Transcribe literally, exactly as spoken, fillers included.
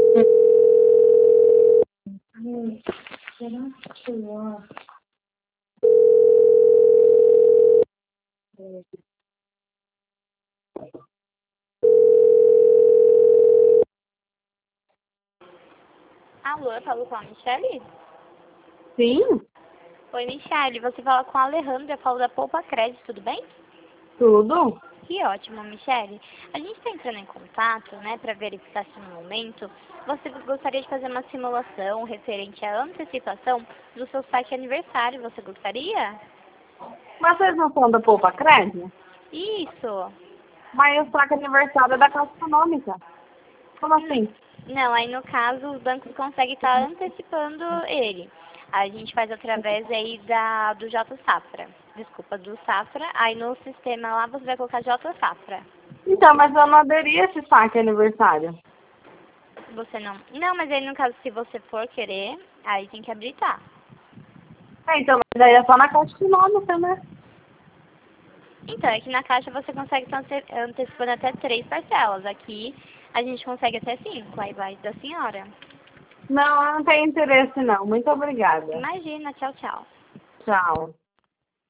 Hum, será que eu... Alô, eu falo com a Michele? Sim, Oi, Michele, você fala com a Alejandra, eu falo da Poupa Crédito, tudo bem? tudo. Que ótimo, Michele. A gente está entrando em contato, né, para verificar se no momento você gostaria de fazer uma simulação referente à antecipação do seu saque aniversário. Você gostaria? Mas vocês não são da Poupa Crédito? Isso. Mas o saque aniversário é da Caixa Econômica. Como Hum, assim? Não, aí no caso os bancos conseguem estar antecipando ele. A gente faz através aí da, do J Safra. Desculpa, do Safra. Aí no sistema lá você vai colocar J Safra. Então, mas eu não aderi a esse saque aniversário. Você não. Não, mas aí no caso, se você for querer, aí tem que habilitar. É, então, mas daí é só na Caixa Econômica, né? Então, aqui na caixa você consegue estar ante- antecipando até três parcelas. Aqui a gente consegue até cinco, aí vai da senhora. Não, eu não tenho interesse não. Muito obrigada. Imagina, tchau, tchau. Tchau.